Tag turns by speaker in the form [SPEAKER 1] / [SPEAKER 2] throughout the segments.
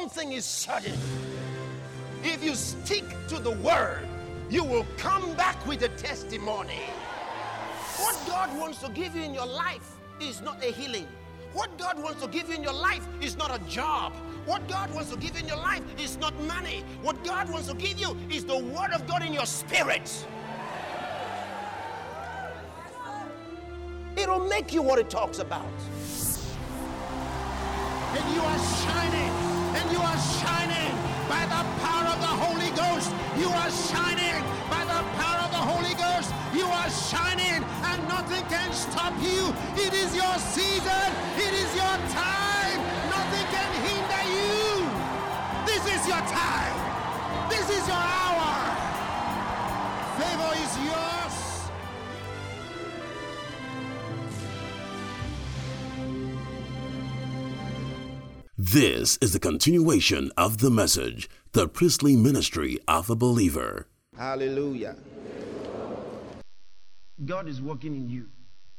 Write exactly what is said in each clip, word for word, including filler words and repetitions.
[SPEAKER 1] one thing is certain. If you stick to the word, you will come back with a testimony. What God wants to give you in your life is not a healing. What God wants to give you in your life is not a job. What God wants to give you in your life is not money. What God wants to give you is the word of God in your spirit. It'll make you what it talks about.
[SPEAKER 2] And you are shining, and you are shining by the power of the Holy Ghost. You are shining by the power of the Holy Ghost. You are shining, and nothing can stop you. It is your season. It is your time. Nothing can hinder you. This is your time. This is your hour. Favor is yours.
[SPEAKER 3] This is the continuation of the message, the priestly ministry of a believer.
[SPEAKER 1] Hallelujah. God is working in you.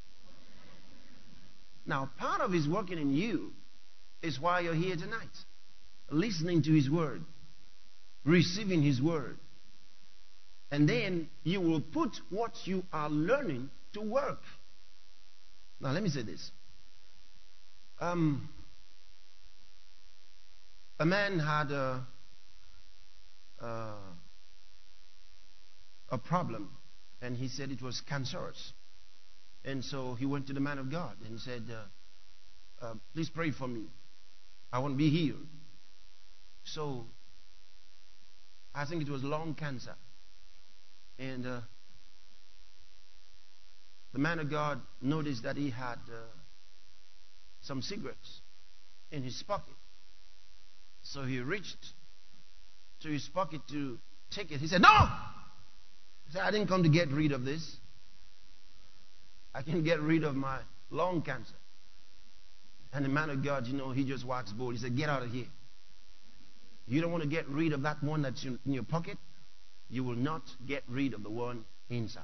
[SPEAKER 1] Now, part of his working in you is why you're here tonight. Listening to his word. Receiving his word. And then you will put what you are learning to work. Now, let me say this. Um... A man had a, a, a problem, and he said it was cancerous. And so he went to the man of God and said, uh, uh, please pray for me. I want to be healed. So I think it was lung cancer. And uh, the man of God noticed that he had uh, some cigarettes in his pocket. So he reached to his pocket to take it. He said, no! He said, I didn't come to get rid of this. I can get rid of my lung cancer. And the man of God, you know, he just waxed bold. He said, get out of here. You don't want to get rid of that one that's in your pocket? You will not get rid of the one inside.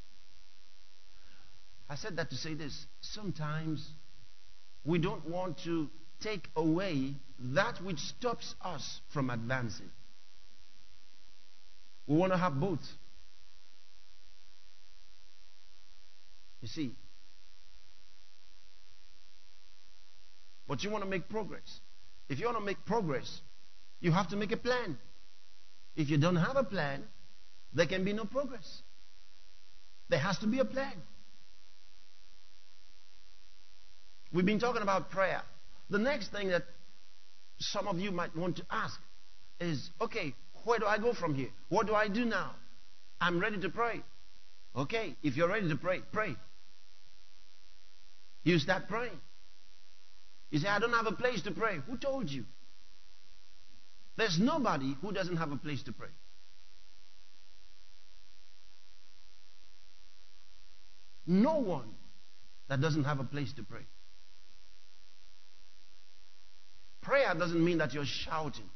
[SPEAKER 1] I said that to say this. Sometimes we don't want to take away that which stops us from advancing. We want to have both. You see. But you want to make progress. If you want to make progress, you have to make a plan. If you don't have a plan, there can be no progress. There has to be a plan. We've been talking about prayer. The next thing that some of you might want to ask is, okay, where do I go from here? What do I do now? I'm ready to pray. Okay, if you're ready to pray, pray. You start praying. You say, I don't have a place to pray. Who told you? There's nobody who doesn't have a place to pray. No one that doesn't have a place to pray. Prayer doesn't mean that you're shouting.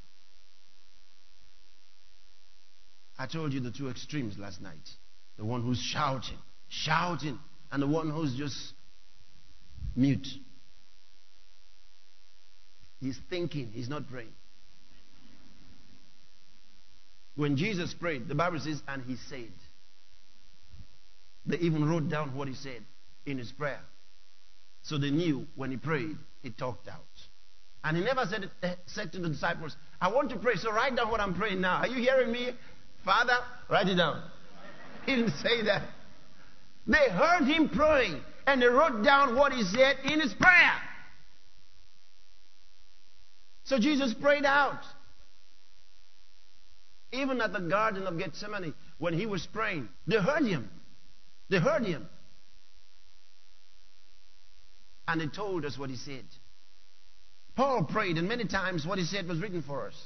[SPEAKER 1] I told you the two extremes last night. The one who's shouting, shouting, and the one who's just mute. He's thinking, he's not praying. When Jesus prayed, the Bible says, and he said. They even wrote down what he said in his prayer. So they knew when he prayed, he talked out. And he never said, uh, said to the disciples, I want to pray, so write down what I'm praying now. Are you hearing me? Father, write it down. He didn't say that. They heard him praying, and they wrote down what he said in his prayer. So Jesus prayed out. Even at the Garden of Gethsemane, when he was praying, they heard him. They heard him. And they told us what he said. Paul prayed, and many times what he said was written for us.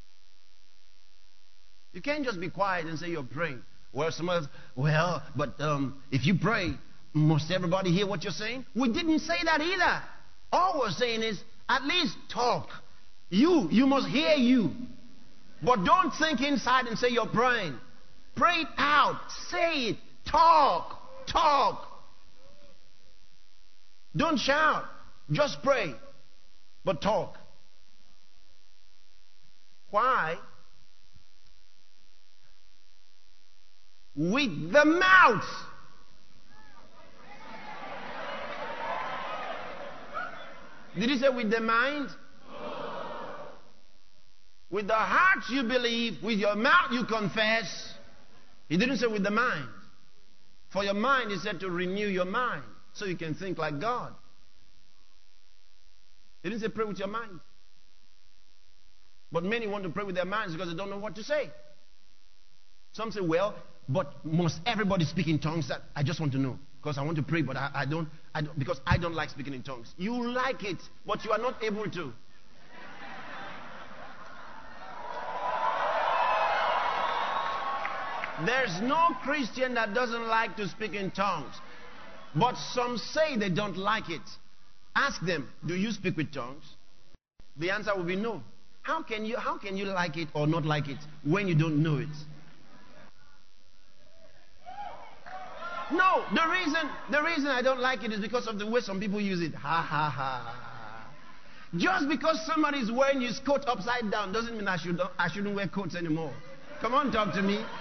[SPEAKER 1] You can't just be quiet and say you're praying. Well, some others, well, but um, if you pray, must everybody hear what you're saying? We didn't say that either. All we're saying is, at least talk. You, you must hear you. But don't think inside and say you're praying. Pray it out. Say it. Talk. Talk. Don't shout. Just pray. But talk. Why? With the mouth. Did he say with the mind? With the heart you believe, with your mouth you confess. He didn't say with the mind. For your mind, he said to renew your mind so you can think like God. He didn't say pray with your mind. But many want to pray with their minds because they don't know what to say. Some say, well, but must everybody speak in tongues? That I just want to know. Because I want to pray, but I, I, don't, I don't, because I don't like speaking in tongues. You like it, but you are not able to. There's no Christian that doesn't like to speak in tongues. But some say they don't like it. Ask them, do you speak with tongues? The answer will be no. How can you, how can you like it or not like it when you don't know it? No, the reason, the reason I don't like it is because of the way some people use it. Ha, ha, ha. Just because somebody is wearing his coat upside down doesn't mean I, should, I shouldn't wear coats anymore. Come on, talk to me.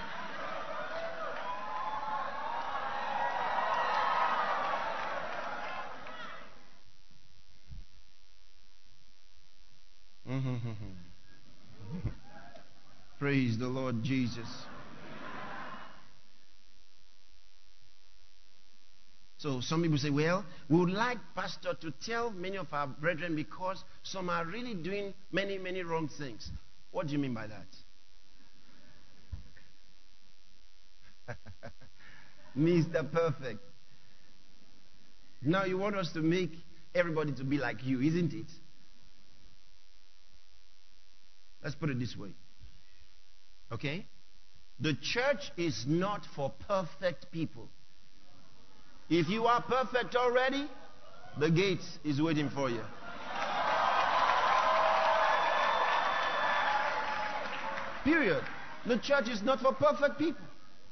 [SPEAKER 1] Praise the Lord Jesus. So some people say, well, we would like Pastor to tell many of our brethren because some are really doing many, many wrong things. What do you mean by that? Mister Perfect. Now you want us to make everybody to be like you, isn't it? Let's put it this way. Okay? The church is not for perfect people. If you are perfect already, the gate is waiting for you. Period. The church is not for perfect people.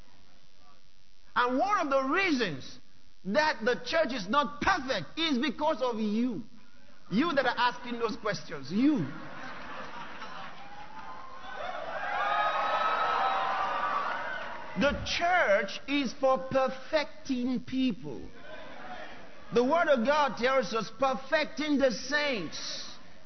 [SPEAKER 1] And one of the reasons that the church is not perfect is because of you. You that are asking those questions. You. The church is for perfecting people. The Word of God tells us perfecting the saints.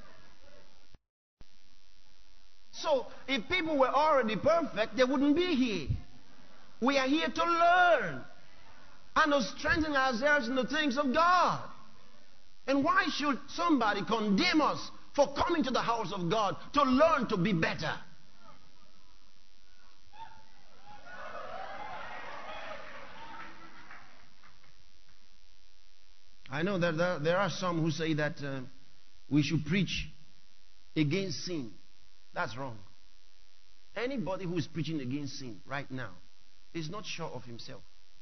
[SPEAKER 1] So, if people were already perfect, they wouldn't be here. We are here to learn and to strengthen ourselves in the things of God. And why should somebody condemn us for coming to the house of God to learn to be better? I know that there, there are some who say that uh, we should preach against sin. That's wrong. Anybody who is preaching against sin right now is not sure of himself.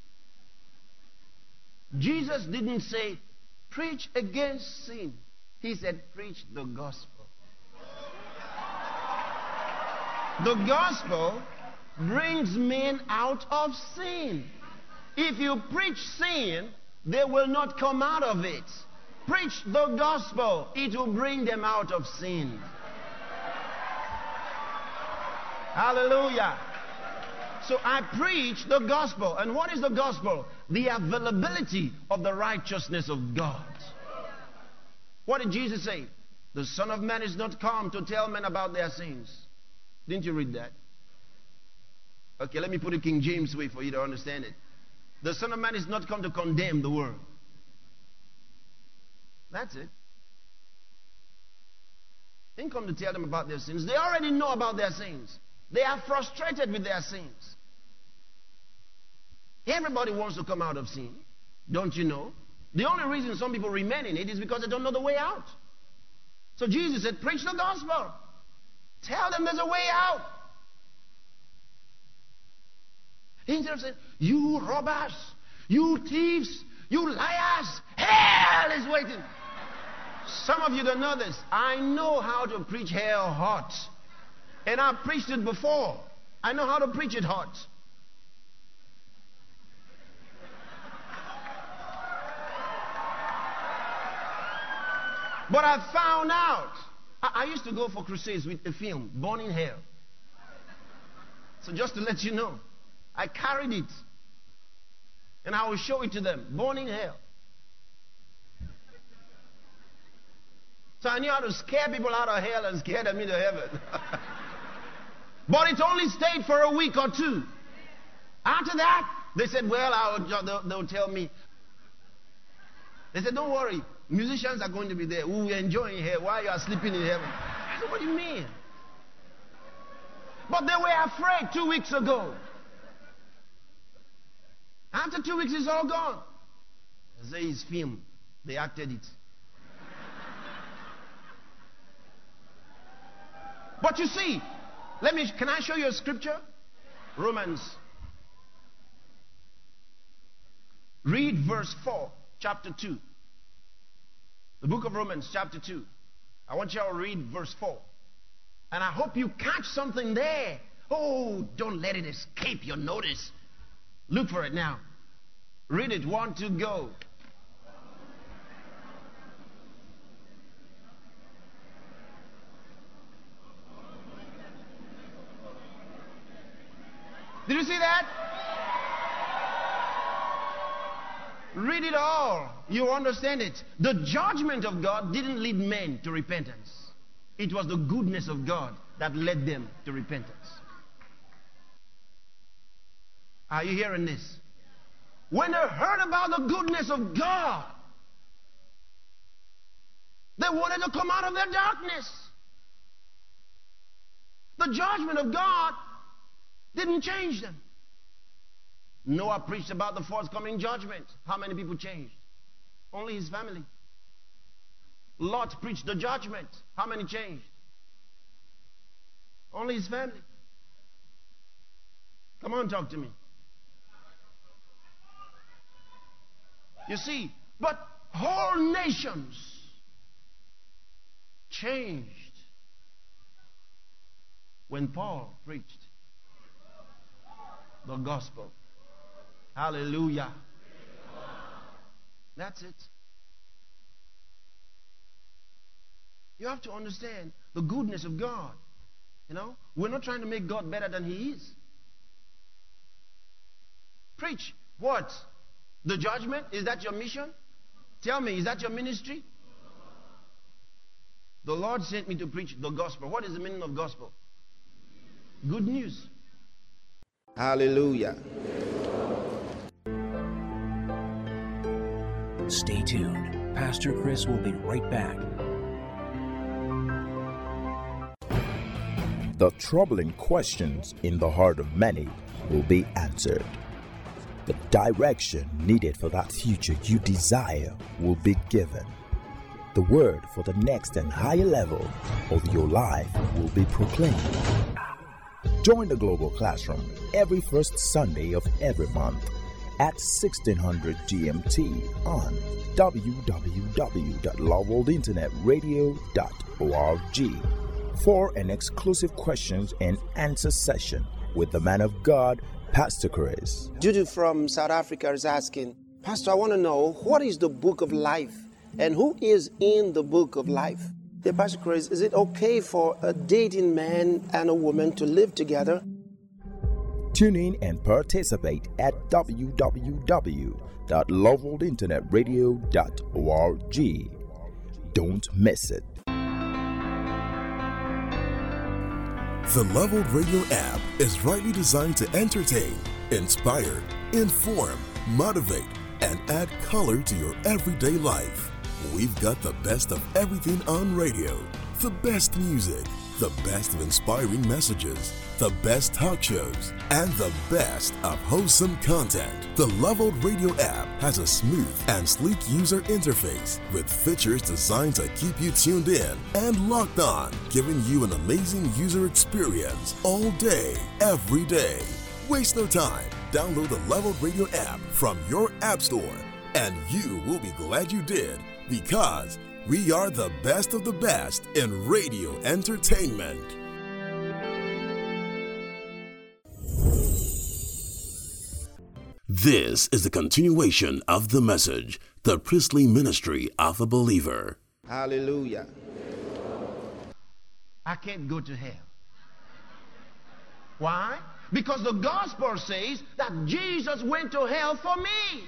[SPEAKER 1] Jesus didn't say, preach against sin. He said, preach the gospel. The gospel brings men out of sin. If you preach sin, they will not come out of it. Preach the gospel. It will bring them out of sin. Hallelujah. So I preach the gospel. And what is the gospel? The availability of the righteousness of God. What did Jesus say? The Son of Man is not come to tell men about their sins. Didn't you read that? Okay, let me put it King James way for you to understand it. The Son of Man is not come to condemn the world. That's it. He didn't come to tell them about their sins. They already know about their sins. They are frustrated with their sins. Everybody wants to come out of sin. Don't you know? The only reason some people remain in it is because they don't know the way out. So Jesus said, preach the gospel. Tell them there's a way out. Instead of saying, you robbers, you thieves, you liars, hell is waiting. Some of you don't know this. I know how to preach hell hot. And I've preached it before. I know how to preach it hot. But I found out I, I used to go for crusades with a film, Born in Hell. So just to let you know, I carried it. And I will show it to them, Born in Hell. So I knew how to scare people out of hell and scare them into heaven. But it only stayed for a week or two. After that, they said, well, I'll, they'll, they'll tell me. They said, don't worry. Musicians are going to be there. We'll be enjoying here while you are sleeping in heaven. I said, what do you mean? But they were afraid two weeks ago. After two weeks, it's all gone. I say it's film. They acted it. But you see, let me, can I show you a scripture? Romans. Read verse four, chapter two. The book of Romans, chapter two. I want you all to read verse four. And I hope you catch something there. Oh, don't let it escape your notice. Look for it now. Read it. One, two, go. Did you see that? Read it all. You understand it. The judgment of God didn't lead men to repentance. It was the goodness of God that led them to repentance. Are you hearing this? When they heard about the goodness of God, they wanted to come out of their darkness. The judgment of God didn't change them. Noah preached about the forthcoming judgment. How many people changed? Only his family. Lot preached the judgment. How many changed? Only his family. Come on, talk to me. You see, but whole nations changed when Paul preached the gospel. Hallelujah. That's it. You have to understand the goodness of God. You know, we're not trying to make God better than He is. Preach what? The judgment? Is that your mission? Tell me, is that your ministry? The Lord sent me to preach the gospel. What is the meaning of gospel? Good news. Hallelujah.
[SPEAKER 4] Stay tuned. Pastor Chris will be right back.
[SPEAKER 5] The troubling questions in the heart of many will be answered. The direction needed for that future you desire will be given. The word for the next and higher level of your life will be proclaimed. Join the Global Classroom every first Sunday of every month at sixteen hundred G M T on w w w dot love world internet radio dot org for an exclusive questions and answer session with the man of God, Pastor Chris.
[SPEAKER 6] Judy from South Africa is asking, Pastor, I want to know, what is the book of life and who is in the book of life? Yeah, Pastor Chris, is it okay for a dating man and a woman to live together?
[SPEAKER 5] Tune in and participate at w w w dot love world internet radio dot org. Don't miss it.
[SPEAKER 3] The Love World Radio app is rightly designed to entertain, inspire, inform, motivate, and add color to your everyday life. We've got the best of everything on radio, the best music, the best of inspiring messages, the best talk shows, and the best of wholesome content. The Love World Radio app has a smooth and sleek user interface with features designed to keep you tuned in and locked on, giving you an amazing user experience all day, every day. Waste no time. Download the Love World Radio app from your app store, and you will be glad you did, because we are the best of the best in radio entertainment. This is the continuation of the message, the priestly ministry of a believer.
[SPEAKER 6] Hallelujah.
[SPEAKER 1] I can't go to hell. Why? Because the gospel says that Jesus went to hell for me.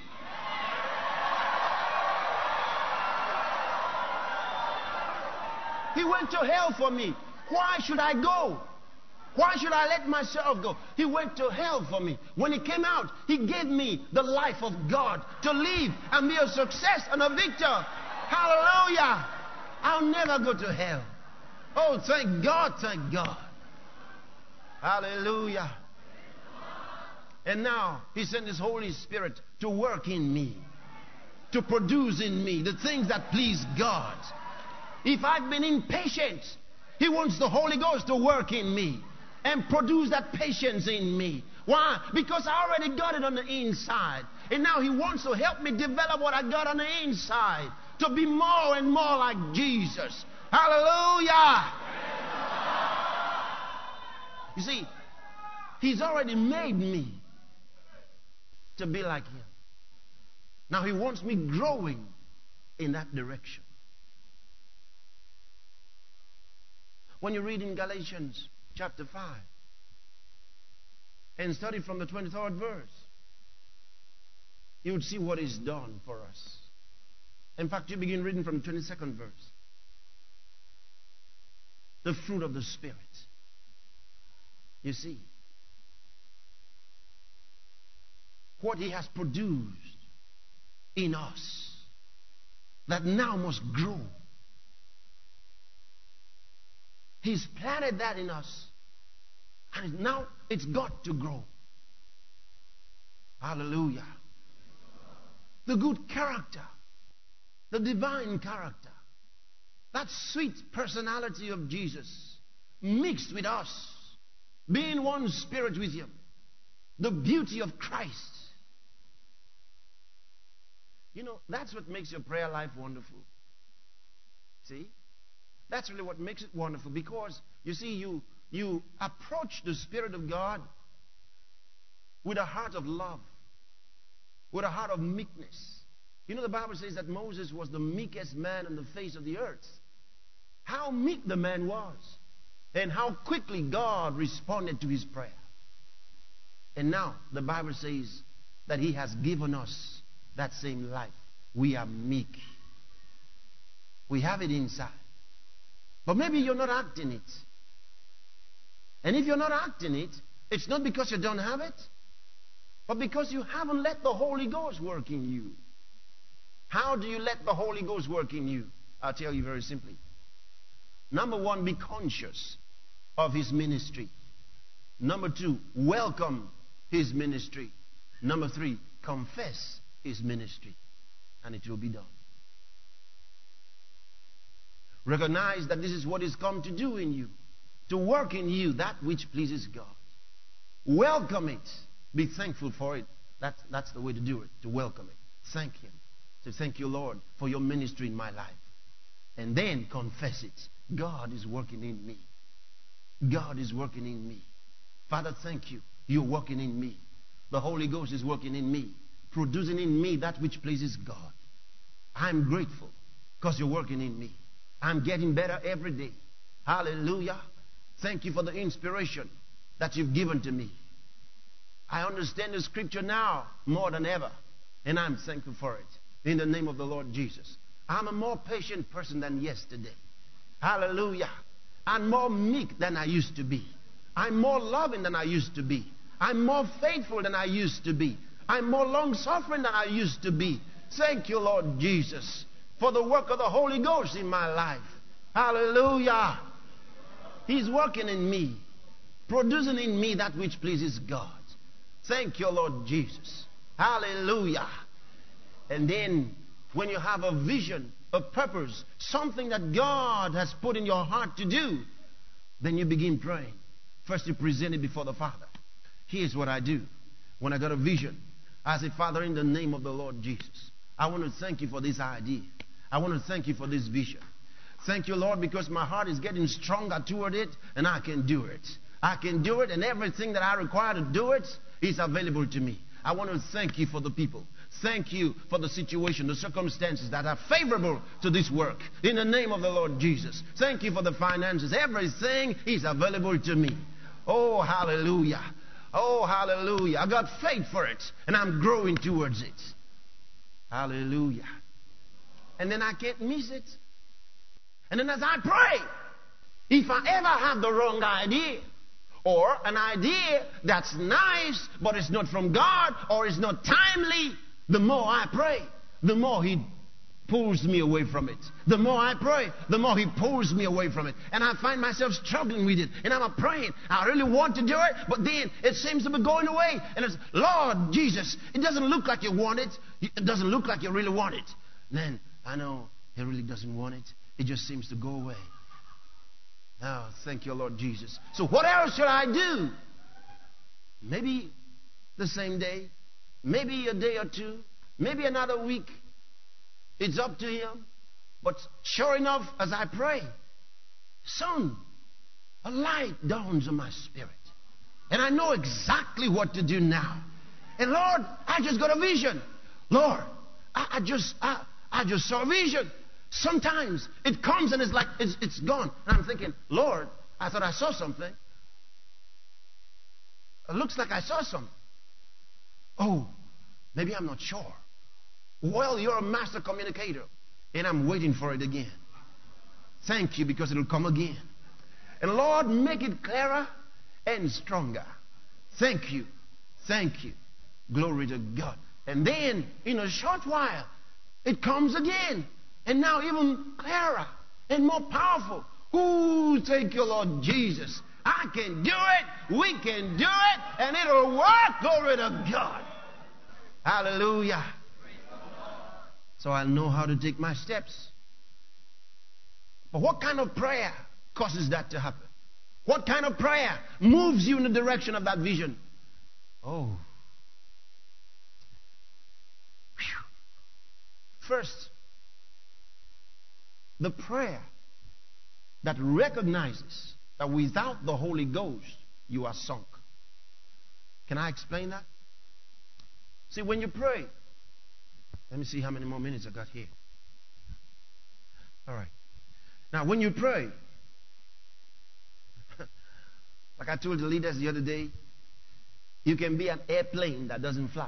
[SPEAKER 1] He went to hell for me. Why should I go? Why should I let myself go? He went to hell for me. When he came out, he gave me the life of God to live and be a success and a victor. Hallelujah. I'll never go to hell. Oh, thank God, thank God. Hallelujah. And now he sent his Holy Spirit to work in me, to produce in me the things that please God. If I've been impatient, he wants the Holy Ghost to work in me and produce that patience in me. Why? Because I already got it on the inside. And now he wants to help me develop what I got on the inside to be more and more like Jesus. Hallelujah. You see, he's already made me to be like him. Now he wants me growing in that direction. When you read in Galatians chapter five and study from the twenty-third verse, you would see what is done for us. In fact, you begin reading from the twenty-second verse. The fruit of the Spirit. You see, what he has produced in us that now must grow. He's planted that in us, and now it's got to grow. Hallelujah. The good character, the divine character, that sweet personality of Jesus mixed with us, being one spirit with him, the beauty of Christ. You know, that's what makes your prayer life wonderful. See? That's really what makes it wonderful, because, you see, you, you approach the Spirit of God with a heart of love, with a heart of meekness. You know, the Bible says that Moses was the meekest man on the face of the earth. How meek the man was, and how quickly God responded to his prayer. And now the Bible says that he has given us that same life. We are meek. We have it inside. But maybe you're not acting it. And if you're not acting it, it's not because you don't have it, but because you haven't let the Holy Ghost work in you. How do you let the Holy Ghost work in you? I'll tell you very simply. Number one, be conscious of his ministry. Number two, welcome his ministry. Number three, confess his ministry, and it will be done. Recognize that this is what he's come to do in you, to work in you that which pleases God. Welcome it. Be thankful for it. That, that's the way to do it, to welcome it. Thank him. Say, thank you, Lord, for your ministry in my life. And then confess it. God is working in me. God is working in me. Father, thank you. You're working in me. The Holy Ghost is working in me, producing in me that which pleases God. I'm grateful because you're working in me. I'm getting better every day. Hallelujah. Thank you for the inspiration that you've given to me. I understand the scripture now more than ever, and I'm thankful for it. In the name of the Lord Jesus. I'm a more patient person than yesterday. Hallelujah. I'm more meek than I used to be. I'm more loving than I used to be. I'm more faithful than I used to be. I'm more long-suffering than I used to be. Thank you, Lord Jesus, for the work of the Holy Ghost in my life. Hallelujah. He's working in me, producing in me that which pleases God. Thank you, Lord Jesus. Hallelujah. And then when you have a vision, a purpose, something that God has put in your heart to do, then you begin praying. First you present it before the Father. Here's what I do. When I got a vision, I say, Father, in the name of the Lord Jesus, I want to thank you for this idea. I want to thank you for this vision. Thank you, Lord, because my heart is getting stronger toward it, and I can do it. I can do it, and everything that I require to do it is available to me. I want to thank you for the people. Thank you for the situation, the circumstances that are favorable to this work. In the name of the Lord Jesus. Thank you for the finances. Everything is available to me. Oh, hallelujah. Oh, hallelujah. I got faith for it, and I'm growing towards it. Hallelujah. And then I can't miss it. And then as I pray, if I ever have the wrong idea, or an idea that's nice, but it's not from God, or it's not timely, the more I pray, the more He pulls me away from it. The more I pray, the more He pulls me away from it. And I find myself struggling with it. And I'm praying. I really want to do it, but then it seems to be going away. And it's, Lord Jesus, it doesn't look like you want it. It doesn't look like you really want it. And then I know He really doesn't want it. It just seems to go away. Oh, thank you, Lord Jesus. So what else should I do? Maybe the same day. Maybe a day or two. Maybe another week. It's up to Him. But sure enough, as I pray, soon a light dawns on my spirit. And I know exactly what to do now. And Lord, I just got a vision. Lord, I, I just I, I just saw a vision. Sometimes it comes and it's like it's, it's gone. And I'm thinking, Lord, I thought I saw something. It looks like I saw something. Oh, maybe I'm not sure. Well, you're a master communicator, and I'm waiting for it again. Thank you, because it'll come again. And Lord, make it clearer and stronger. Thank you. Thank you. Glory to God. And then, in a short while, it comes again. And now even clearer and more powerful. Ooh, thank you, Lord Jesus. I can do it. We can do it. And it'll work. Glory to God. Hallelujah. So I'll know how to take my steps. But what kind of prayer causes that to happen? What kind of prayer moves you in the direction of that vision? Oh. Whew. First, the prayer that recognizes that without the Holy Ghost, you are sunk. Can I explain that? See, when you pray, let me see how many more minutes I got here. All right. Now, when you pray, like I told the leaders the other day, you can be an airplane that doesn't fly.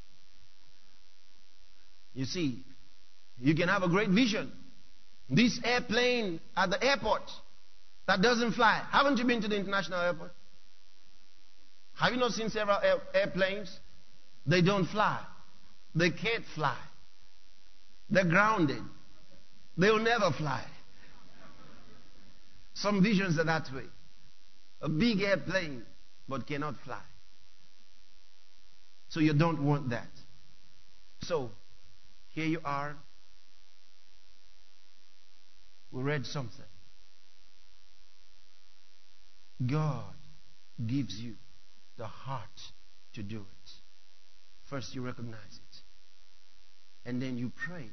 [SPEAKER 1] You see, you can have a great vision. This airplane at the airport that doesn't fly. Haven't you been to the international airport? Have you not seen several air, airplanes? They don't fly. They can't fly. They're grounded. They'll never fly. Some visions are that way. A big airplane, but cannot fly. So you don't want that. So, here you are. We read something. God gives you the heart to do it. First you recognize it. And then you pray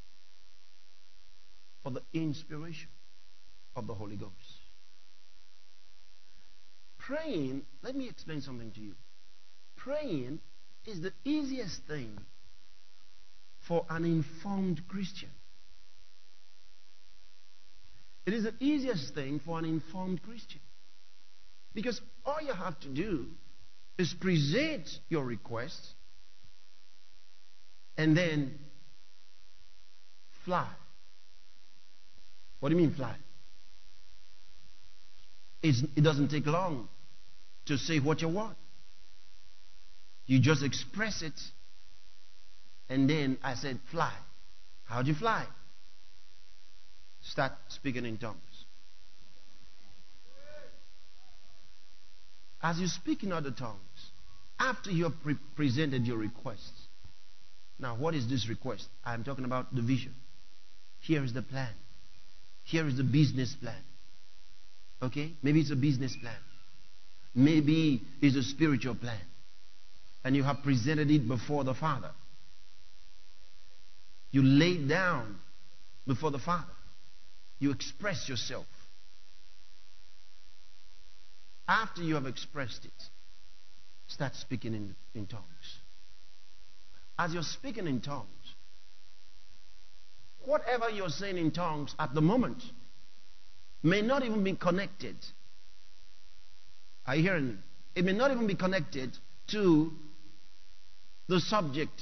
[SPEAKER 1] for the inspiration of the Holy Ghost. Praying, let me explain something to you. Praying is the easiest thing for an informed Christian. It is the easiest thing for an informed Christian. Because all you have to do is present your request and then fly. What do you mean fly? It's, it doesn't take long to say what you want. You just express it, and then I said fly. How'd you fly? Start speaking in tongues. As you speak in other tongues, after you have pre- presented your requests. Now, what is this request? I'm talking about the vision. Here is the plan. Here is the business plan. Okay? Maybe it's a business plan. Maybe it's a spiritual plan. And you have presented it before the Father. You lay it down before the Father. You express yourself. After you have expressed it, start speaking in, in tongues. as you're speaking in tongues, whatever you're saying in tongues at the moment may not even be connected. Are you hearing me? It may not even be connected to the subject,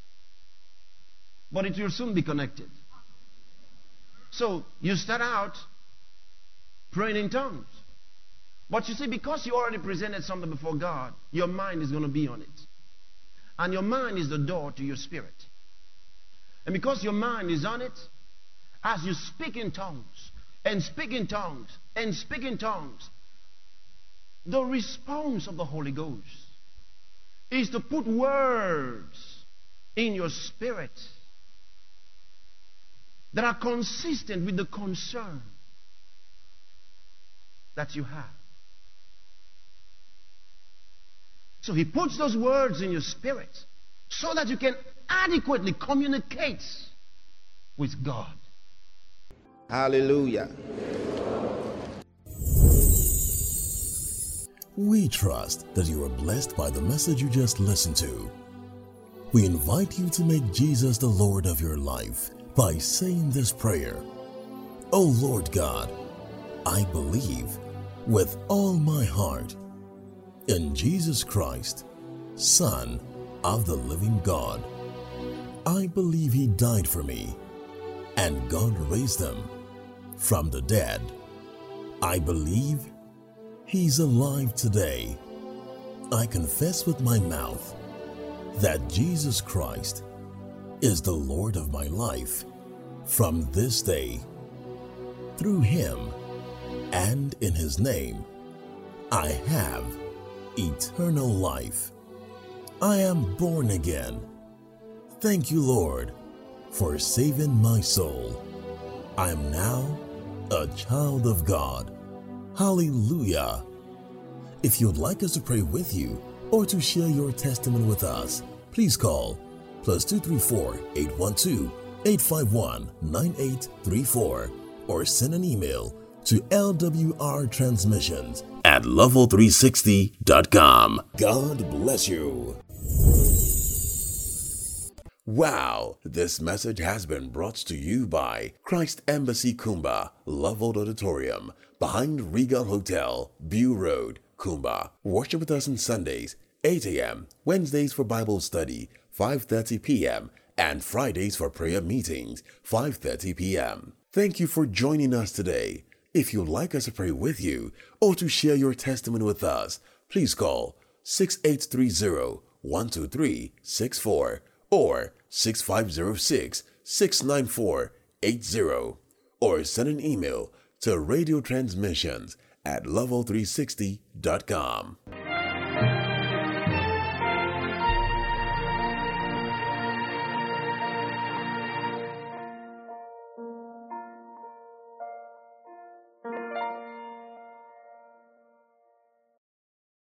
[SPEAKER 1] but it will soon be connected. So you start out praying in tongues. But you see, because you already presented something before God, your mind is going to be on it. And your mind is the door to your spirit. And because your mind is on it, as you speak in tongues, and speak in tongues, and speak in tongues, the response of the Holy Ghost is to put words in your spirit that are consistent with the concern that you have. So he puts those words in your spirit so that you can adequately communicate with God.
[SPEAKER 6] Hallelujah.
[SPEAKER 3] We trust that you are blessed by the message you just listened to. We invite you to make Jesus the Lord of your life by saying this prayer. Oh Lord God, I believe with all my heart in Jesus Christ, Son of the living God. I believe he died for me, and God raised him from the dead. I believe he's alive today. I confess with my mouth that Jesus Christ is the Lord of my life from this day. Through him and in his name, I have eternal life. I am born again. Thank you, Lord, for saving my soul. I am now a child of God. Hallelujah. If you'd like us to pray with you or to share your testimony with us, please call plus two three four, eight one two, eight five one, nine eight three four or send an email to L W R Transmissions at level three sixty dot com. God bless you. Wow, this message has been brought to you by Christ Embassy Kumba, Leveled Auditorium, behind Regal Hotel, Bew Road, Kumba. Worship with us on Sundays, eight a.m., Wednesdays for Bible study, five thirty p.m., and Fridays for prayer meetings, five thirty p.m. Thank you for joining us today. If you'd like us to pray with you or to share your testimony with us, please call six eight three zero, one two three, six four or six five zero six, six nine four, eight zero or send an email to radio transmissions at level three sixty dot com.